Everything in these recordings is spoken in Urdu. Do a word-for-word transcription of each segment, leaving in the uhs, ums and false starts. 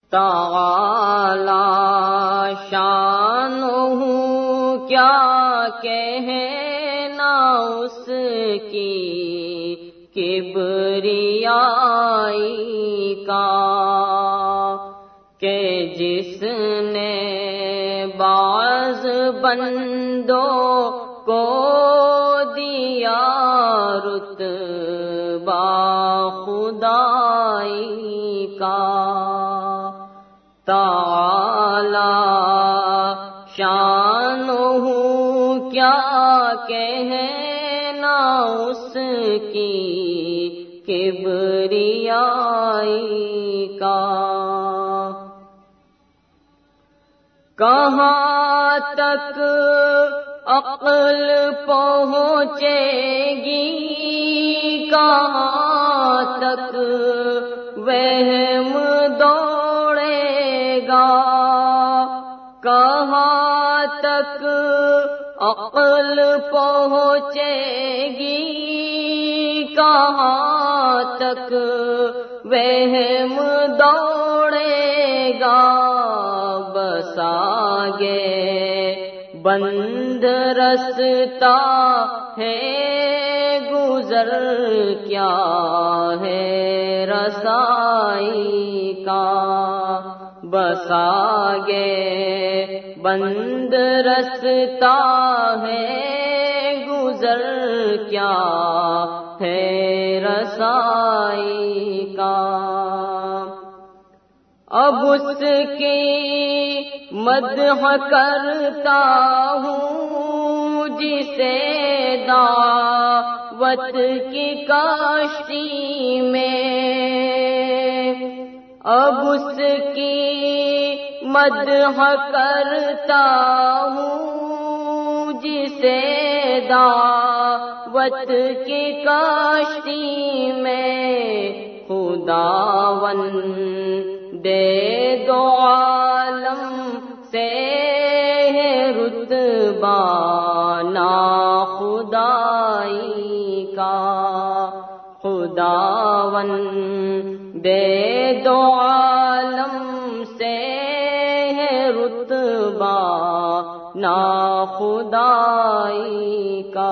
تعالی شانہ کیا کہنا اس کی کبریائی کا، کہ جس نے بعض بندوں کو دیا رتبہ خدائی کا۔ تعالی شانہ کیا کہنا اس کی کبریائی کا۔ کہاں تک عقل پہنچے گی، کہاں تک وہم دوڑے گا، کہاں تک عقل پہنچے گی، کہاں تک وہم دوڑے گا۔ بس آگے بند رستہ ہے گزر، کیا ہے رسائی کا۔ بس آگے بند رستہ ہے گزر، کیا ہے رسائی کا۔ اب اس کی مدح کرتا ہوں جسے دعوت کی کشتی میں، اب اس کی مدح کرتا ہوں جسے دعوت کی کشتی میں، خداوند دے دو عالم سے رتبہ ناخدائی کا۔ خداوند دے دو عالم سے رتبہ ناخدائی کا۔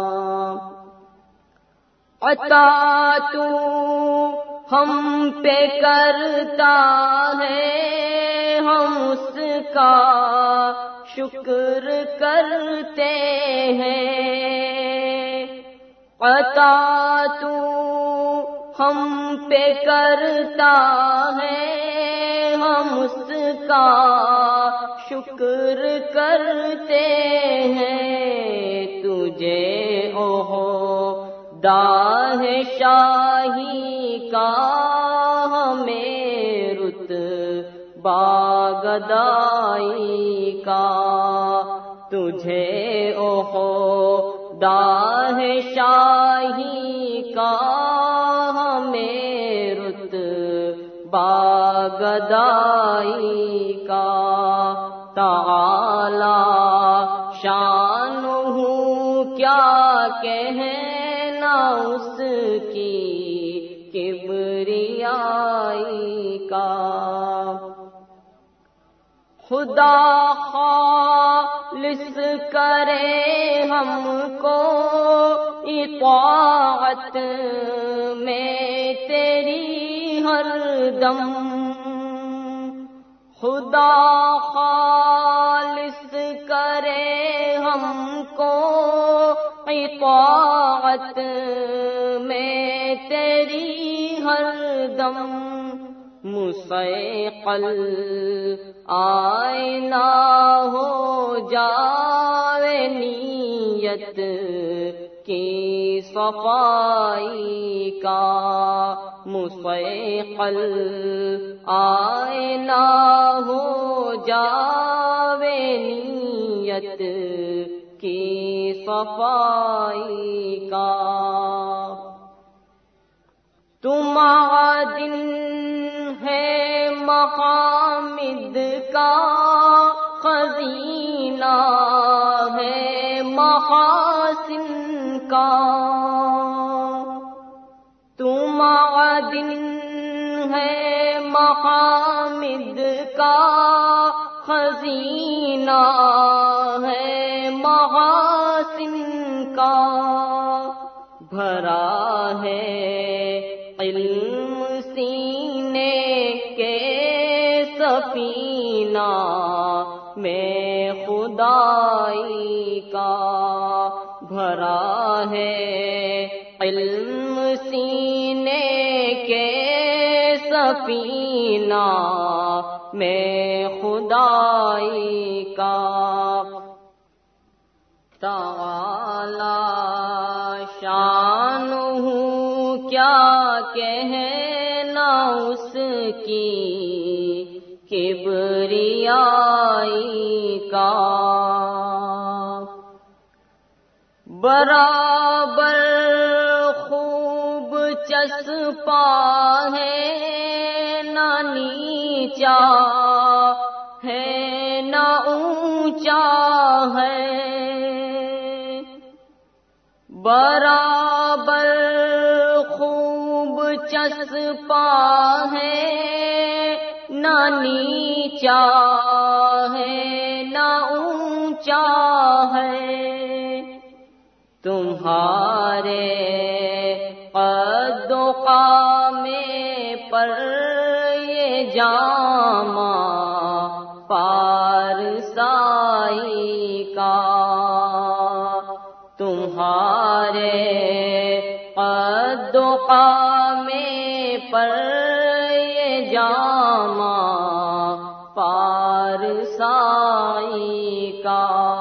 عطا تو ہم پہ کرتا ہے، ہم اس کا شکر کرتے ہیں۔ عطا تو ہم پہ کرتا ہے، ہم اس کا شکر کرتے ہیں۔ تجھے عہدہ ہے شاہی کا، ہمیں رتبہ گدائی کا۔ تجھے عہدہ ہے شاہی کا، ہمیں رتبہ گدائی کا۔ تعالی شانہ کیا کہنا اس کی کبریائی کا۔ خدا خالص کرے ہم کو اطاعت میں تیری ہر دم، خدا خالص کرے ہم کو اطاعت میں تیری ہر دم۔ مصیقل آئینہ ہو جائے نیت کی صفائی کا، مصیقل آئینہ ہو جائے نیت کی صفائی کا۔ تمہارا دن ہے محامد کا خزینہ ہے محاسن کا، تمہارا دن ہے محامد کا خزینہ ہے محاسن کا، بھرا ہے علم سینے کے سفینہ میں خدائی کا، بھرا ہے علم سینے کے سفینہ میں خدائی کا۔ تعالی شانہ کیا کہنا اس کی کبریائی کا، برابر خوب چسپا ہے نہ نیچا ہے نہ اونچا ہے، برابر خوب چسپا ہے نہ نیچا ہے نہ اونچا ہے، تمہارے قد و قامے پر یہ جامہ پارسائی کا، تمہارے قد و قامے پر یہ جامہ پارسائی کا،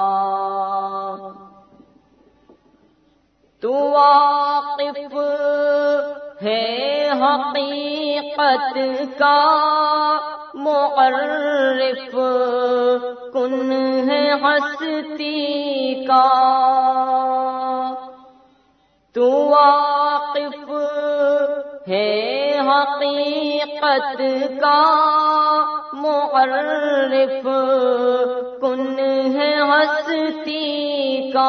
تو واقف ہے حقیقت کا، معرف کن ہے ہستی کا، تو واقف ہے حقیقت کا، معرف کن ہے ہستی کا،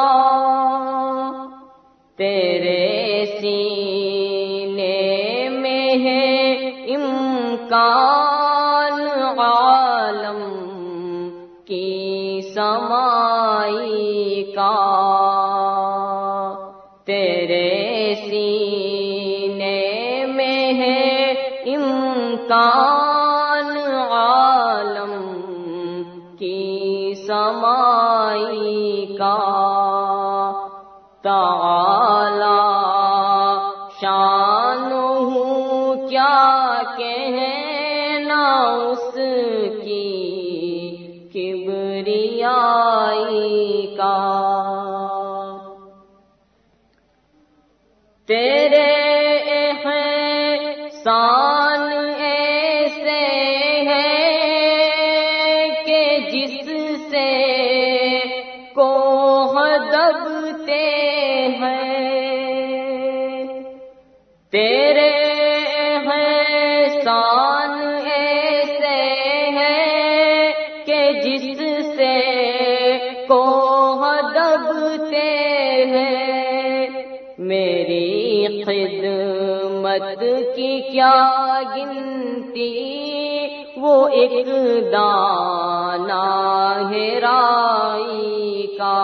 تیرے سینے میں ہے امکان عالم کی سمائی کا، تیرے سینے میں ہے امکان عالم کی سمائی کا، تعالی شانہ کیا کہنا اس کی کبریائی کا، تیرے احسان ایسے ہیں کہ جس سے کوہ دبتے ہیں، تیرے احسان ایسے ہیں کہ جس سے کوہ دبتے ہیں، میری خدمت کی کیا گنتی وہ ایک دانہ ہے رائی کا،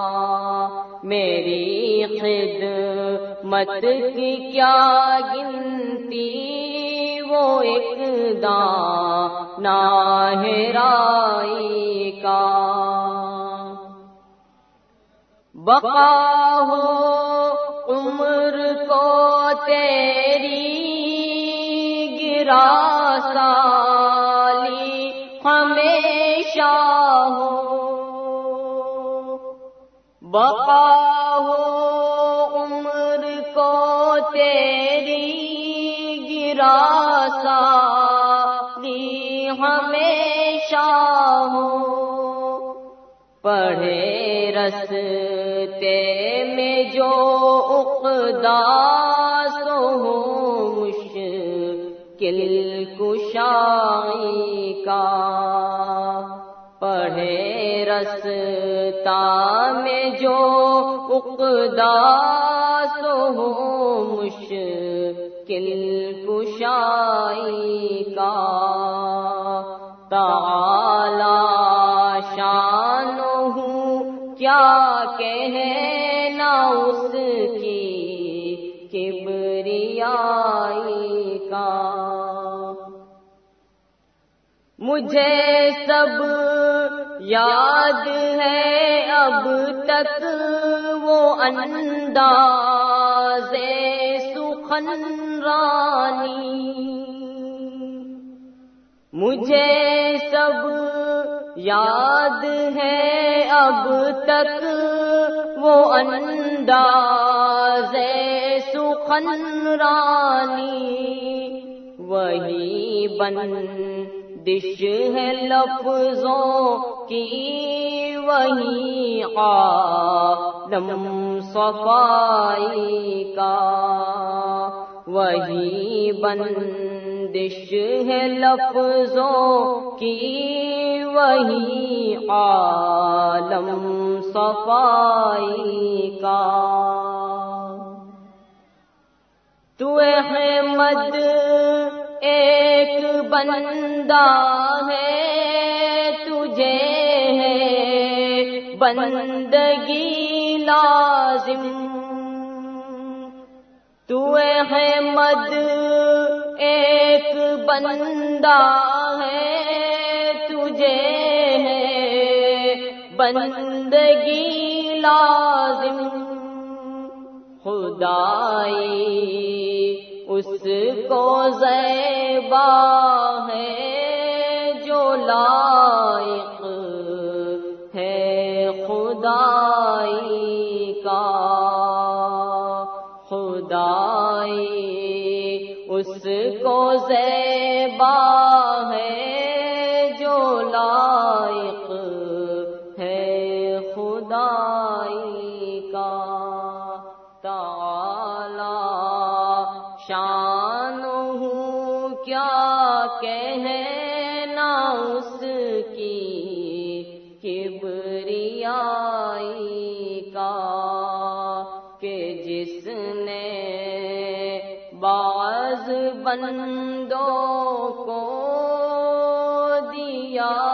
میری خدمت کی کیا گنتی وہ ایک دانہ ہے رائی کا، بقا ہو عمر کو تیری گرا سالی ہمیشہ ہو، بقا ہو عمر کو تیری گرا سالی ہمیشہ ہو، پڑھے رستے میں جو اقداس ہو مشکل کشائی کا، پڑھے رستا میں جو اقداس ہو مشکل کش کشائی کا، تعالی شانہ کیا کہنا اس کی کبریائی کا۔ مجھے سب یاد ہے اب تک وہ انداز سخن رانی، مجھے سب یاد ہے اب تک وہ انداز سخن رانی، وہی بندش ہے لفظوں کی، وہی عالم صفائی کا، وہی بندش ہے لفظوں کی، وہی عالم صفائی کا۔ تو احمد ایک بندہ ہے، تجھے ہے بندگی لازم، تو احمد ایک بندہ ہے، تجھے ہے بندگی لازم، خدائی اس کو زیبا ہے جو لائق ہے خدائی کا، خدائی اس کو زیبا ہے جو لائق ہے خدائی کا، تعالی شانہ کیا کہنا اس کی کبریائی کا، کہ جس نے بعض بندوں کو دیا